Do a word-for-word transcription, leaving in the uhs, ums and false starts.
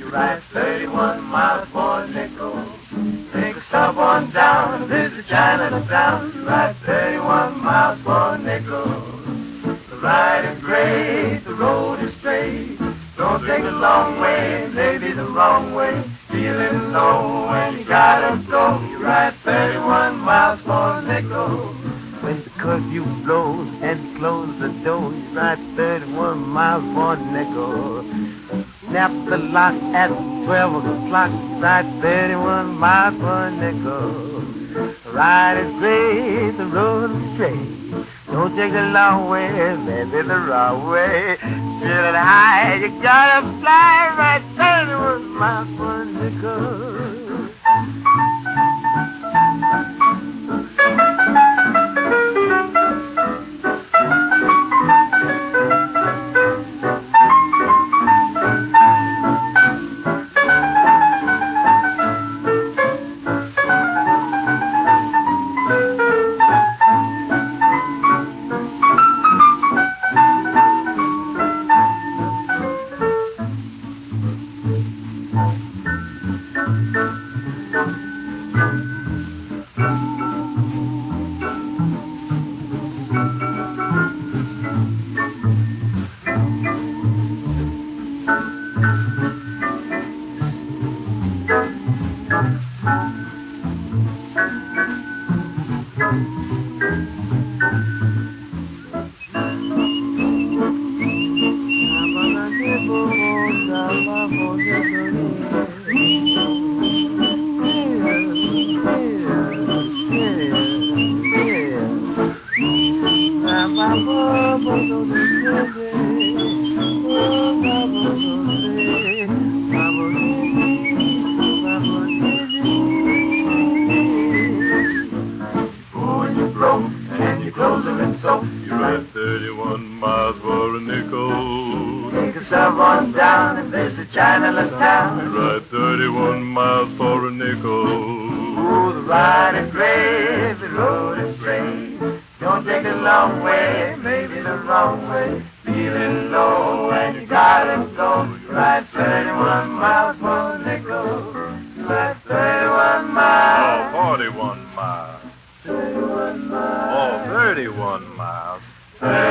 Ride thirty-one miles for a nickel. Take a stop on down, visit Chinatown. Ride thirty-one miles for a nickel. The ride is great, the road is straight. Don't take a long way, maybe the wrong way. Feeling low when you gotta go. You ride thirty-one miles for a nickel. When the curfew blows and you close the door, you ride thirty-one miles for a nickel. Snap the lock at twelve o'clock, you ride thirty-one miles for a nickel. The ride is great, the road is straight. Don't take a long way, maybe the wrong way. Feeling high, you gotta fly, ride thirty-one miles for a nickel. forty-one miles. Oh, thirty-one miles.